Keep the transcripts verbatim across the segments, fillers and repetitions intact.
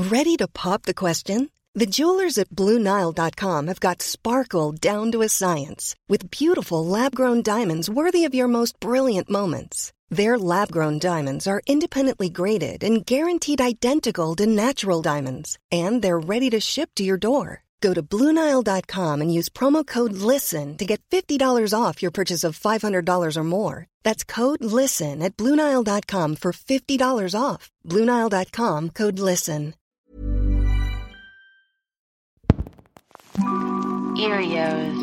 Ready to pop the question? The jewelers at Blue Nile dot com have got sparkle down to a science with beautiful lab-grown diamonds worthy of your most brilliant moments. Their lab-grown diamonds are independently graded and guaranteed identical to natural diamonds, and they're ready to ship to your door. Go to Blue Nile dot com and use promo code LISTEN to get fifty dollars off your purchase of five hundred dollars or more. That's code LISTEN at Blue Nile dot com for fifty dollars off. Blue Nile dot com, code LISTEN. Erios.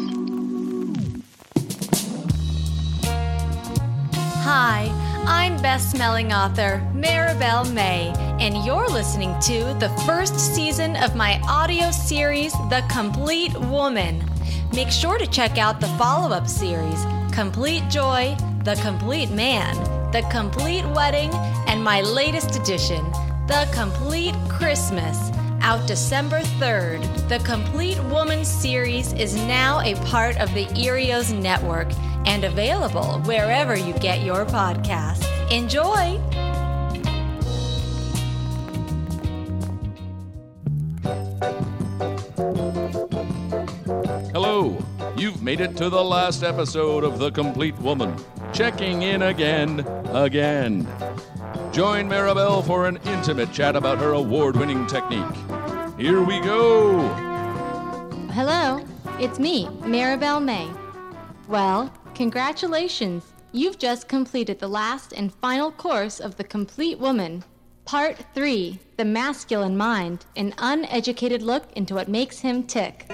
Hi, I'm best-selling author Maribel May, and you're listening to the first season of my audio series, The Complete Woman. Make sure to check out the follow-up series, Complete Joy, The Complete Man, The Complete Wedding, and my latest edition, The Complete Christmas, out December third. The Complete Woman series is now a part of the Erios Network and available wherever you get your podcasts. Enjoy! Hello, you've made it to the last episode of The Complete Woman. Checking in again, again. Join Maribel for an intimate chat about her award-winning technique. Here we go! Hello, it's me, Maribel May. Well, congratulations. You've just completed the last and final course of The Complete Woman. Part three, The Masculine Mind, an uneducated look into what makes him tick.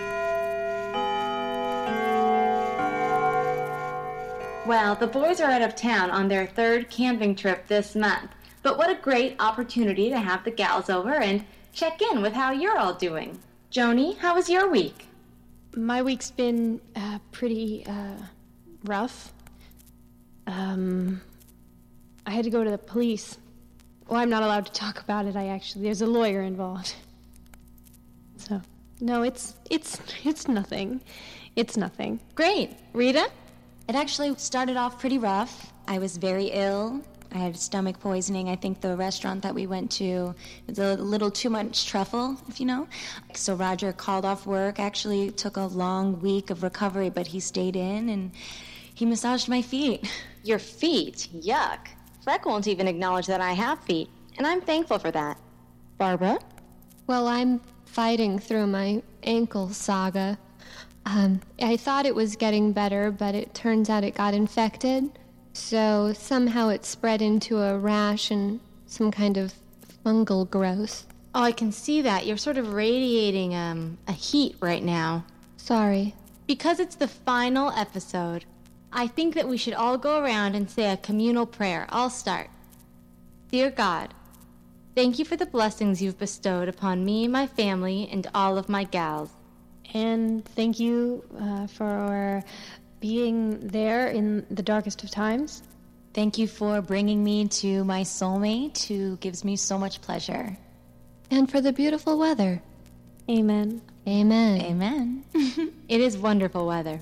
Well, the boys are out of town on their third camping trip this month. But what a great opportunity to have the gals over and check in with how you're all doing. Joni, how was your week? My week's been uh, pretty uh, rough. Um, I had to go to the police. Well, I'm not allowed to talk about it. I actually, there's a lawyer involved. So, no, it's it's it's nothing. It's nothing. Great. Rita? It actually started off pretty rough. I was very ill. I had stomach poisoning. I think the restaurant that we went to was a little too much truffle, if you know. So Roger called off work. Actually, it took a long week of recovery, but he stayed in and he massaged my feet. Your feet? Yuck. Freck won't even acknowledge that I have feet, and I'm thankful for that. Barbara? Well, I'm fighting through my ankle saga. Um, I thought it was getting better, but it turns out it got infected. So somehow it spread into a rash and some kind of fungal growth. Oh, I can see that. You're sort of radiating um, a heat right now. Sorry. Because it's the final episode, I think that we should all go around and say a communal prayer. I'll start. Dear God, thank you for the blessings you've bestowed upon me, my family, and all of my gals. And thank you uh, for being there in the darkest of times. Thank you for bringing me to my soulmate who gives me so much pleasure. And for the beautiful weather. Amen. Amen. Amen. It is wonderful weather.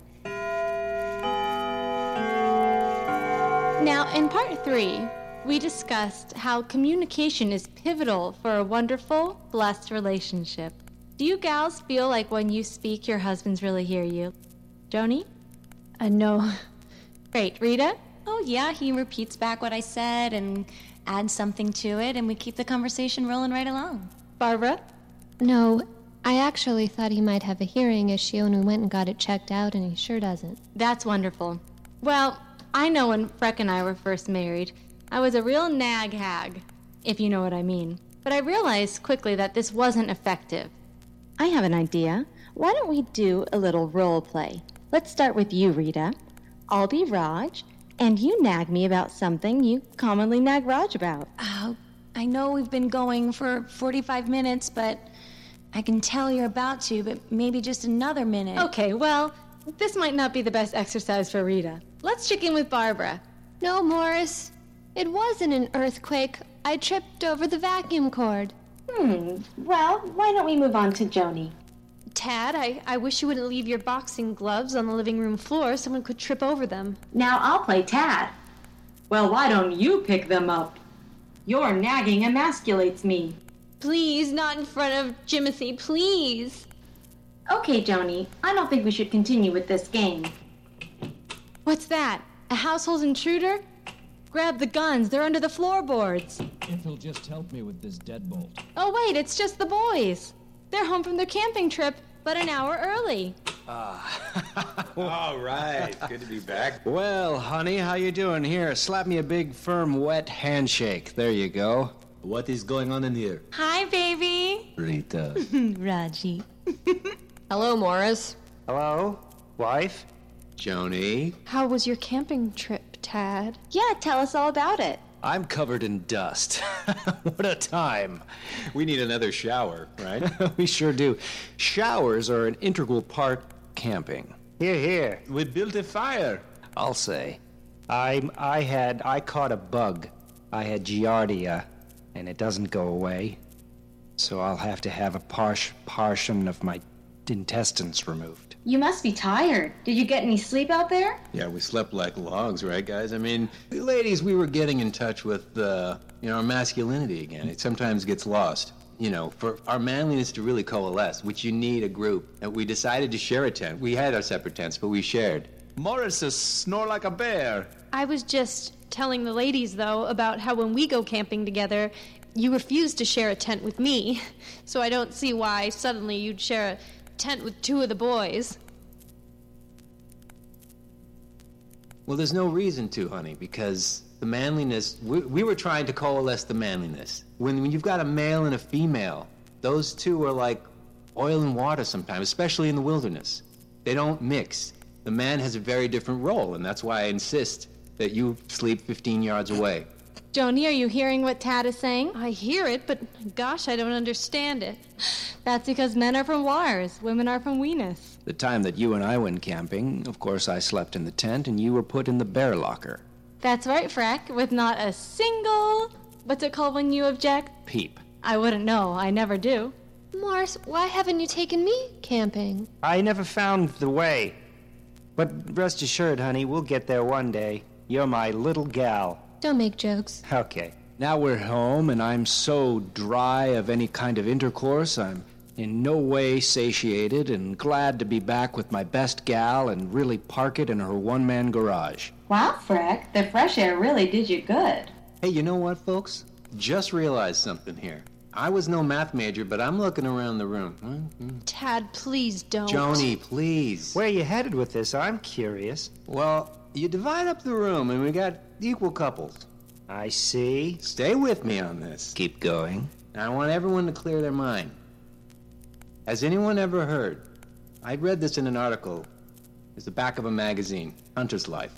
Now, in part three, we discussed how communication is pivotal for a wonderful, blessed relationship. Do you gals feel like when you speak, your husbands really hear you? Joni? Uh, no. Great. Rita? Oh, yeah, he repeats back what I said and adds something to it, and we keep the conversation rolling right along. Barbara? No, I actually thought he might have a hearing issue, and we went and got it checked out, and he sure doesn't. That's wonderful. Well, I know when Freck and I were first married, I was a real nag hag, if you know what I mean. But I realized quickly that this wasn't effective. I have an idea. Why don't we do a little role play? Let's start with you, Rita. I'll be Raj, and you nag me about something you commonly nag Raj about. Oh, I know we've been going for forty-five minutes, but I can tell you're about to, but maybe just another minute. Okay, well, this might not be the best exercise for Rita. Let's check in with Barbara. No, Morris. It wasn't an earthquake. I tripped over the vacuum cord. Hmm, well, why don't we move on to Joni? Tad, I, I wish you wouldn't leave your boxing gloves on the living room floor. Someone could trip over them. Now I'll play Tad. Well, why don't you pick them up? Your nagging emasculates me. Please, not in front of Jimothy, please. Okay, Joni, I don't think we should continue with this game. What's that? A household intruder? Grab the guns. They're under the floorboards. If he'll just help me with this deadbolt. Oh, wait, it's just the boys. They're home from their camping trip, but an hour early. Ah. All right. Good to be back. Well, honey, how you doing? Here, slap me a big, firm, wet handshake. There you go. What is going on in here? Hi, baby. Rita. Raji. Hello, Morris. Hello, wife? Joni. How was your camping trip, Tad? Yeah, tell us all about it. I'm covered in dust. What a time. We need another shower, right? We sure do. Showers are an integral part of camping. Here, here. We built a fire. I'll say. I I had I caught a bug. I had giardia, and it doesn't go away. So I'll have to have a parsh portion of my intestines removed. You must be tired. Did you get any sleep out there? Yeah, we slept like logs, right, guys? I mean, ladies, we were getting in touch with, uh, you know, our masculinity again. It sometimes gets lost. You know, for our manliness to really coalesce, which you need a group. And we decided to share a tent. We had our separate tents, but we shared. Morris is snore like a bear. I was just telling the ladies, though, about how when we go camping together, you refuse to share a tent with me. So I don't see why suddenly you'd share a tent with two of the boys. Well, there's no reason to, honey, because the manliness, we, we were trying to coalesce the manliness. When, when you've got a male and a female, those two are like oil and water sometimes, especially in the wilderness. They don't mix. The man has a very different role, and that's why I insist that you sleep fifteen yards away. Joni, are you hearing what Tad is saying? I hear it, but gosh, I don't understand it. That's because men are from Mars, women are from Venus. The time that you and I went camping, of course I slept in the tent and you were put in the bear locker. That's right, Freck, with not a single... What's it called when you object? Peep. I wouldn't know. I never do. Morris, why haven't you taken me camping? I never found the way. But rest assured, honey, we'll get there one day. You're my little gal. Don't make jokes. Okay. Now we're home, and I'm so dry of any kind of intercourse, I'm in no way satiated and glad to be back with my best gal and really park it in her one-man garage. Wow, Freck, the fresh air really did you good. Hey, you know what, folks? Just realized something here. I was no math major, but I'm looking around the room. Mm-hmm. Tad, please don't. Joni, please. Where are you headed with this? I'm curious. Well, you divide up the room, and we got equal couples. I see. Stay with me on this. Keep going. I want everyone to clear their mind. Has anyone ever heard? I read this in an article. It's the back of a magazine, Hunter's Life.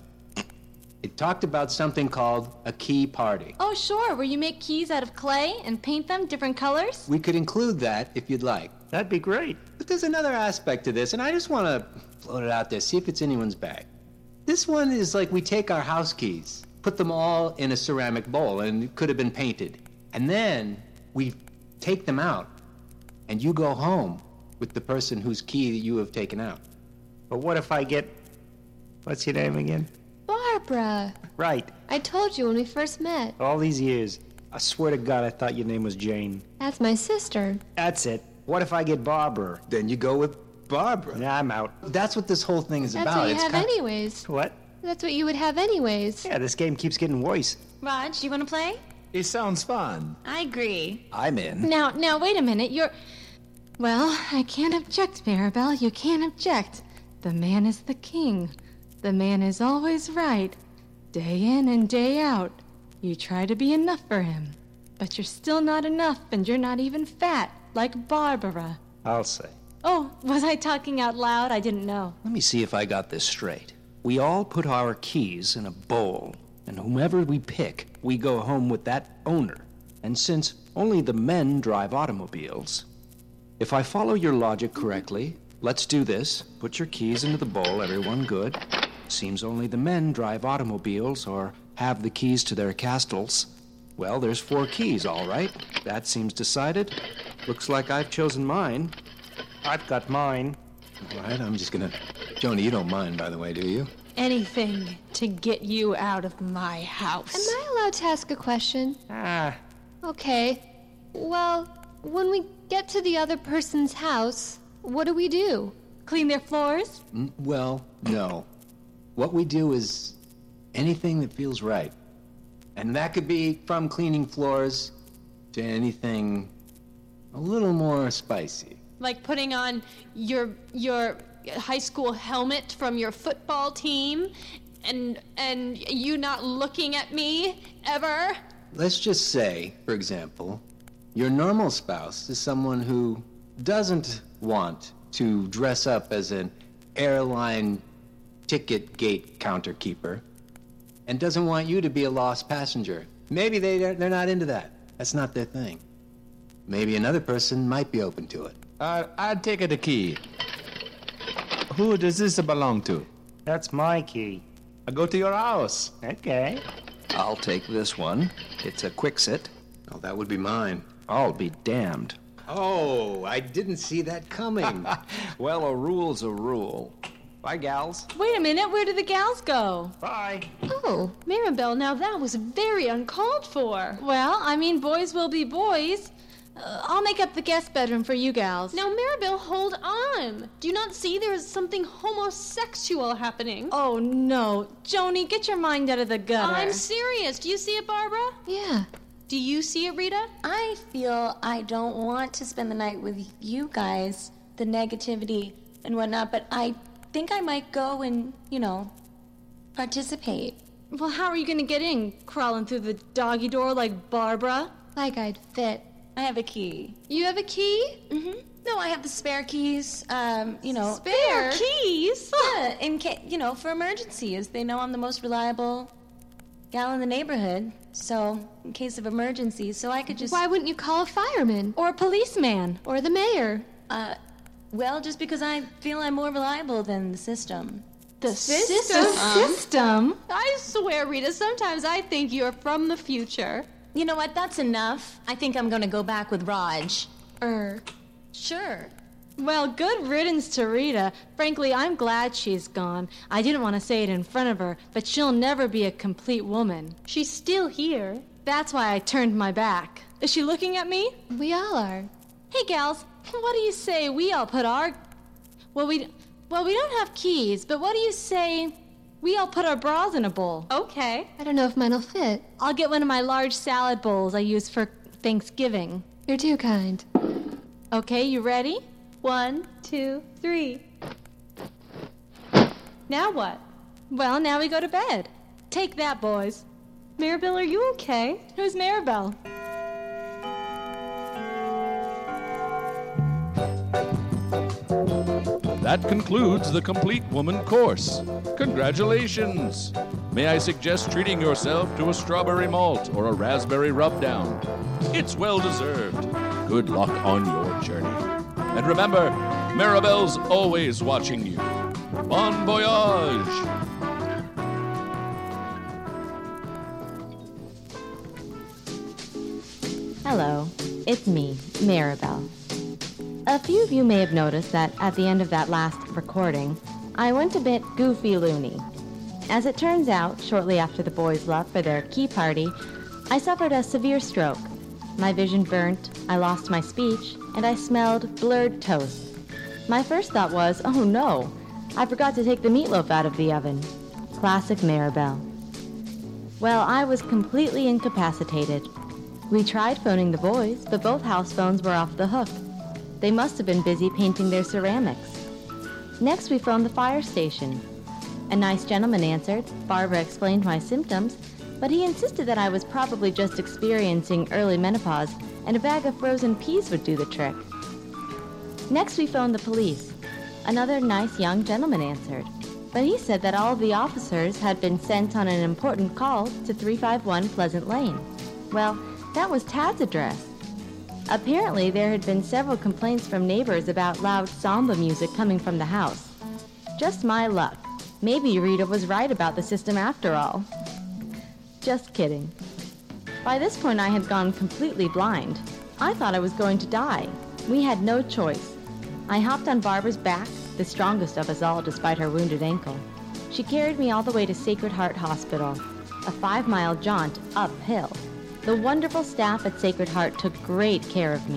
It talked about something called a key party. Oh, sure, where you make keys out of clay and paint them different colors? We could include that if you'd like. That'd be great. But there's another aspect to this, and I just want to float it out there, see if it's anyone's bag. This one is like we take our house keys, put them all in a ceramic bowl, and it could have been painted. And then we take them out, and you go home with the person whose key you have taken out. But what if I get... What's your name again? Barbara. Right. I told you when we first met. All these years. I swear to God, I thought your name was Jane. That's my sister. That's it. What if I get Barbara? Then you go with Barbara. Nah, I'm out. That's what this whole thing is That's about. what you It's have kind- anyways. What? That's what you would have anyways. Yeah, this game keeps getting worse. Raj, you want to play? It sounds fun. I agree. I'm in. Now, now, wait a minute. You're... Well, I can't object, Maribel. You can't object. The man is the king. The man is always right. Day in and day out. You try to be enough for him. But you're still not enough, and you're not even fat, like Barbara. I'll say. Oh, was I talking out loud? I didn't know. Let me see if I got this straight. We all put our keys in a bowl, and whomever we pick, we go home with that owner. And since only the men drive automobiles, if I follow your logic correctly, let's do this. Put your keys into the bowl, everyone, good. Seems only the men drive automobiles or have the keys to their castles. Well, there's four keys, all right. That seems decided. Looks like I've chosen mine. I've got mine. All right, I'm just gonna... Joni, you don't mind, by the way, do you? Anything to get you out of my house. Am I allowed to ask a question? Ah, Okay. Well, when we get to the other person's house, what do we do? Clean their floors? Mm, Well, no. What we do is anything that feels right. And that could be from cleaning floors to anything a little more spicy. Like putting on your your high school helmet from your football team and and you not looking at me ever? Let's just say, for example, your normal spouse is someone who doesn't want to dress up as an airline ticket gate counter keeper and doesn't want you to be a lost passenger. Maybe they, they're not into that. That's not their thing. Maybe another person might be open to it. Uh, I'd take the key. Who does this belong to? That's my key. I go to your house. Okay. I'll take this one. It's a Kwikset. Oh, that would be mine. I'll be damned. Oh, I didn't see that coming. Well, a rule's a rule. Bye, gals. Wait a minute, where did the gals go? Bye. Oh, Maribel, now that was very uncalled for. Well, I mean, boys will be boys. Uh, I'll make up the guest bedroom for you gals. Now, Maribel, hold on. Do you not see there is something homosexual happening? Oh, no. Joni, get your mind out of the gutter. I'm serious. Do you see it, Barbara? Yeah. Do you see it, Rita? I feel I don't want to spend the night with you guys, the negativity and whatnot, but I think I might go and, you know, participate. Well, how are you going to get in? Crawling through the doggy door like Barbara? Like I'd fit. I have a key. You have a key? Mm-hmm. No, I have the spare keys, um, you know. Spare keys? Yeah, in case, you know, for emergencies. They know I'm the most reliable gal in the neighborhood, so in case of emergencies, so I could just... Why wouldn't you call a fireman? Or a policeman? Or the mayor? Uh, well, just because I feel I'm more reliable than the system. The System? system? System? I swear, Rita, sometimes I think you're from the future. You know what? That's enough. I think I'm gonna go back with Raj. Er. Sure. Well, good riddance to Rita. Frankly, I'm glad she's gone. I didn't want to say it in front of her, but she'll never be a complete woman. She's still here. That's why I turned my back. Is she looking at me? We all are. Hey, gals, what do you say we all put our... Well, we... Well, we don't have keys, but what do you say we all put our bras in a bowl? Okay. I don't know if mine'll fit. I'll get one of my large salad bowls I use for Thanksgiving. You're too kind. Okay, you ready? One, two, three. Now what? Well, now we go to bed. Take that, boys. Maribel, are you okay? Who's Maribel? That concludes the Complete Woman course. Congratulations! May I suggest treating yourself to a strawberry malt or a raspberry rub-down? It's well-deserved. Good luck on your journey. And remember, Maribel's always watching you. Bon voyage! Hello, it's me, Maribel. A few of you may have noticed that at the end of that last recording, I went a bit goofy loony. As it turns out, shortly after the boys left for their key party, I suffered a severe stroke. My vision burnt, I lost my speech, and I smelled blurred toast. My first thought was, oh no, I forgot to take the meatloaf out of the oven. Classic Maribel. Well, I was completely incapacitated. We tried phoning the boys, but both house phones were off the hook. They must have been busy painting their ceramics. Next, we phoned the fire station. A nice gentleman answered. Barbara explained my symptoms, but he insisted that I was probably just experiencing early menopause and a bag of frozen peas would do the trick. Next, we phoned the police. Another nice young gentleman answered, but he said that all of the officers had been sent on an important call to three five one Pleasant Lane. Well, that was Tad's address. Apparently, there had been several complaints from neighbors about loud samba music coming from the house. Just my luck. Maybe Rita was right about the system after all. Just kidding. By this point, I had gone completely blind. I thought I was going to die. We had no choice. I hopped on Barbara's back, the strongest of us all despite her wounded ankle. She carried me all the way to Sacred Heart Hospital, a five-mile jaunt uphill. The wonderful staff at Sacred Heart took great care of me.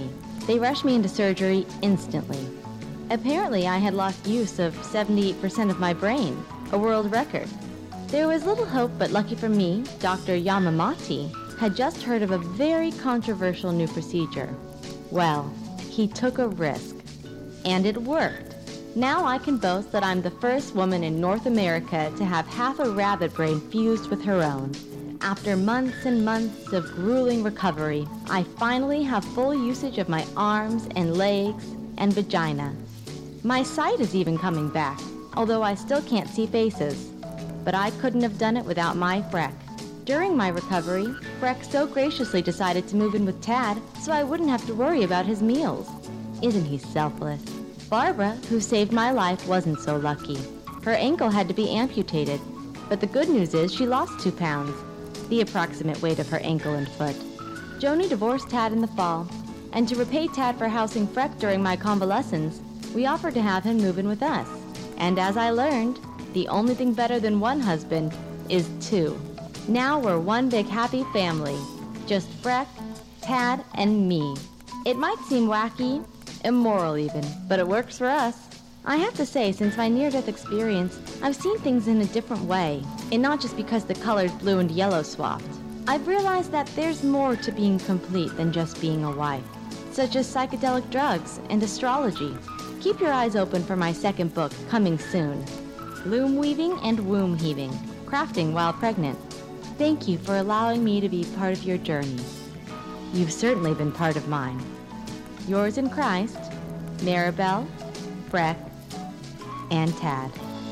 They rushed me into surgery instantly. Apparently, I had lost use of seventy-eight percent of my brain, a world record. There was little hope, but lucky for me, Doctor Yamamati had just heard of a very controversial new procedure. Well, he took a risk, and it worked. Now I can boast that I'm the first woman in North America to have half a rabbit brain fused with her own. After months and months of grueling recovery, I finally have full usage of my arms and legs and vagina. My sight is even coming back, although I still can't see faces. But I couldn't have done it without my Freck. During my recovery, Freck so graciously decided to move in with Tad so I wouldn't have to worry about his meals. Isn't he selfless? Barbara, who saved my life, wasn't so lucky. Her ankle had to be amputated, but the good news is she lost two pounds, the approximate weight of her ankle and foot. Joni divorced Tad in the fall, and to repay Tad for housing Freck during my convalescence, we offered to have him move in with us. And as I learned, the only thing better than one husband is two. Now we're one big happy family. Just Freck, Tad, and me. It might seem wacky, immoral even, but it works for us. I have to say, since my near-death experience, I've seen things in a different way, and not just because the colors blue and yellow swapped. I've realized that there's more to being complete than just being a wife, such as psychedelic drugs and astrology. Keep your eyes open for my second book, coming soon. Loom weaving and womb heaving, crafting while pregnant. Thank you for allowing me to be part of your journey. You've certainly been part of mine. Yours in Christ, Maribel, Freck, and Tad.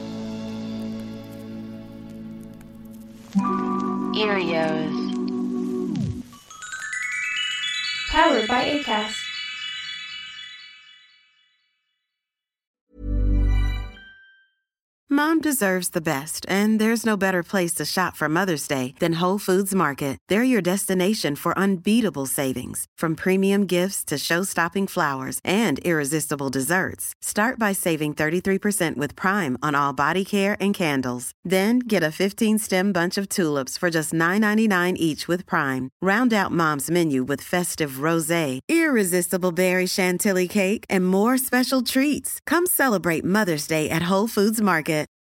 Erios. Powered by Acast. Mom deserves the best, and there's no better place to shop for Mother's Day than Whole Foods Market. They're your destination for unbeatable savings, from premium gifts to show-stopping flowers and irresistible desserts. Start by saving thirty-three percent with Prime on all body care and candles. Then get a fifteen-stem bunch of tulips for just nine ninety-nine each with Prime. Round out Mom's menu with festive rosé, irresistible berry chantilly cake, and more special treats. Come celebrate Mother's Day at Whole Foods Market.